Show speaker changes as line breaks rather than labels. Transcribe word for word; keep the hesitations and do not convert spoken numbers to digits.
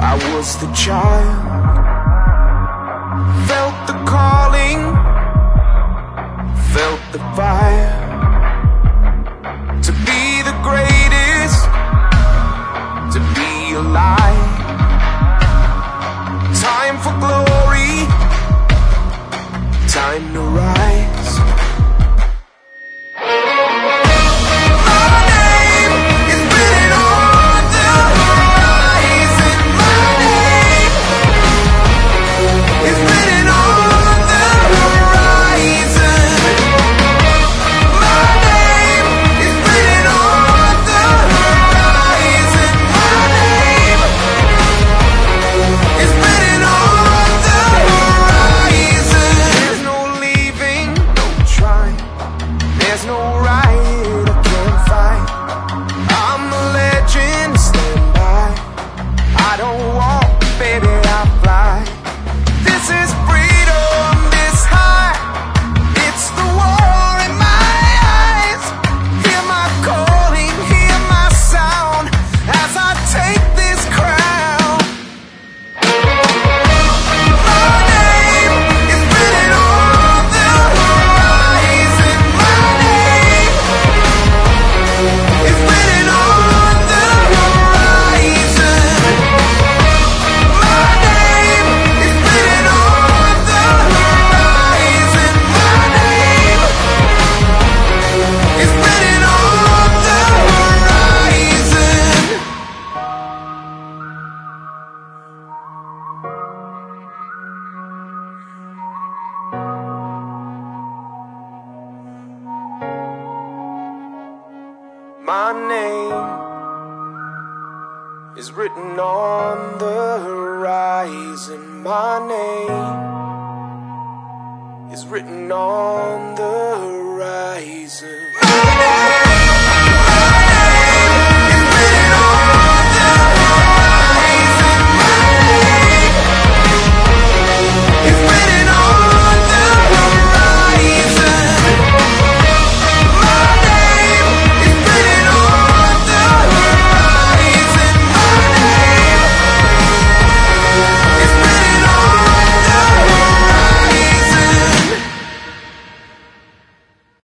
I was the child, felt the calling, felt the fire, to be the greatest, to be alive. Time for glory, time to rise. My name is written on the horizon. My name is written on the horizon.